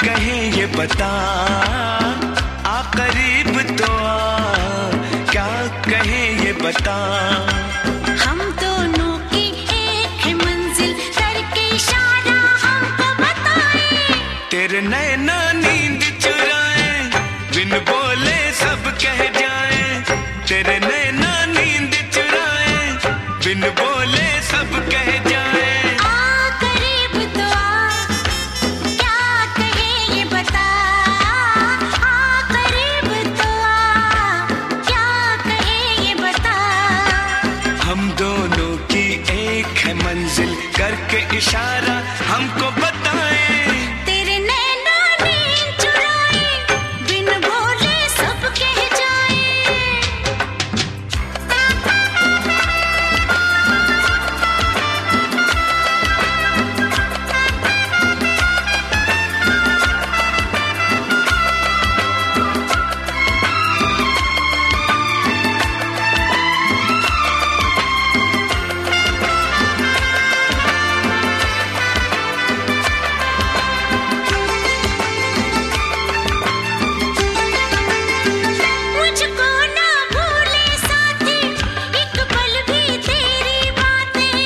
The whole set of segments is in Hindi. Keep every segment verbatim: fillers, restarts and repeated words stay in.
कहे ये बता, आ करीब तो आ, क्या कहे ये बता। हम दोनों की एक है मंजिल, करके इशारा हमको बताए। तेरे नैना नींद चुराए, बिन बोले सब कह जाए। तेरे नैना नींद चुराए, बिन बोले सब कह जाए। आ करीब तो आ, क्या कहे ये बता। आ करीब तो आ, क्या कहे ये बता। हम दोनों की एक है मंजिल, करके इशारा हमको बताए। तेरे नैना नींद चुराए, बिन बोले सब कह जाए। मुझको ना भूले साथी, एक पल भी तेरी बातें।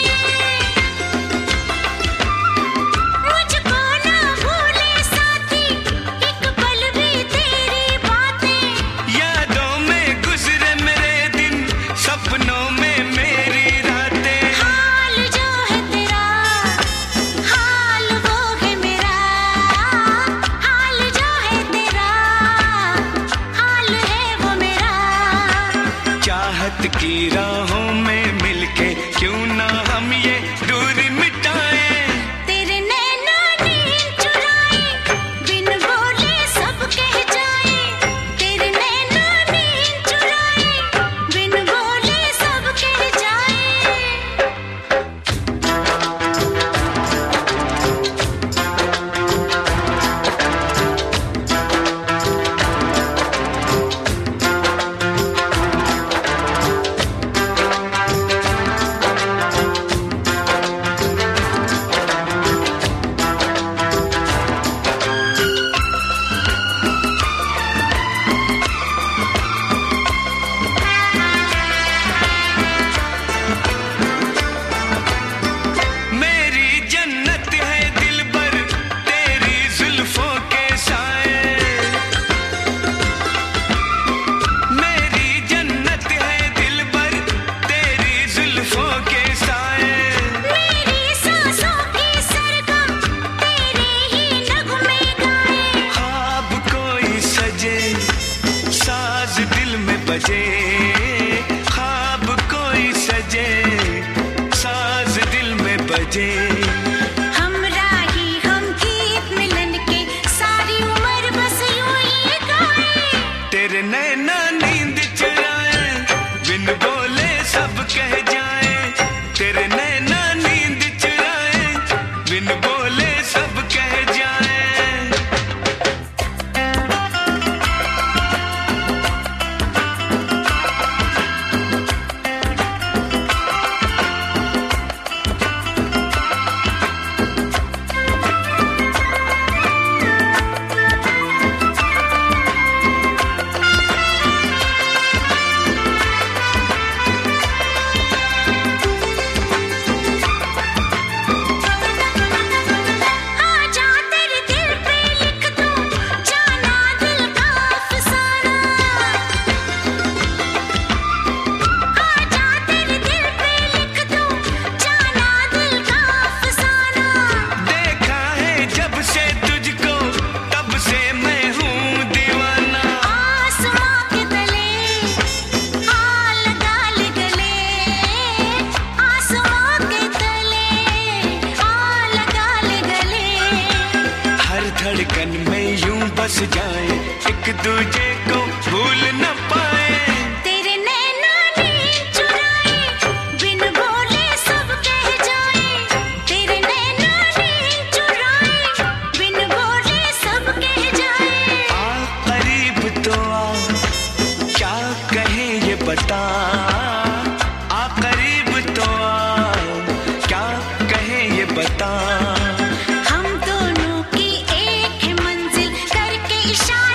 मुझको ना भूले साथी, एक पल भी तेरी बातें। यादों में गुजरे मेरे दिन, सपनों में मेरी रातें। हाल जो है तेरा, हाल वो है मेरा। हाल जो है तेरा, हाल है वो मेरा। चाहत की राहों में मिलके क्यों ना हम ये दूरी मिटाए। तेरे नैना नींद चुराए, बिन बोले सब कह जाए। तेरे नैना नींद चुराए, बिन बोले सब कह जाए। मेरी जन्नत है दिलबर, तेरी जुल्फों के साए। मेरी जन्नत है दिलबर, तेरी जुल्फों के साए। मेरी सांसों की सरगम, तेरे ही नगमे गाए। ख्वाब कोई सजे, साज दिल में बजे। ख्वाब कोई सजे, साज दिल में बजे। हमराही हम गीत मिलन के, सारी उम्र बस यूं ही गाए। तेरे नैना नींद चुराए, बिन बोले सब कह जाए। तेरे नैना नींद चुराए, बिन बोले सब कह जाए। आजा तेरे दिल पे लिख दूं, जाना दिल का अफसाना। आजा तेरे दिल पे लिख दूं, जाना दिल का अफसाना। देखा है जब से तुझको, तब से मैं हूँ दीवाना। आसमां के तले, आ लगा ले गले। आसमां के तले, आ लगा ले गले। हर धड़कन में यूं बस जाए, एक दूजे को भूल न पाए। तेरे नैना नींद चुराए, बिन बोले सब कह जाए। तेरे नैना नींद चुराए, बिन बोले सब कह जाए। आ करीब तो आ, क्या कहे ये बता। आ करीब तो आ, क्या कहे ये बता। हम दोनों की एक है मंजिल, इशारे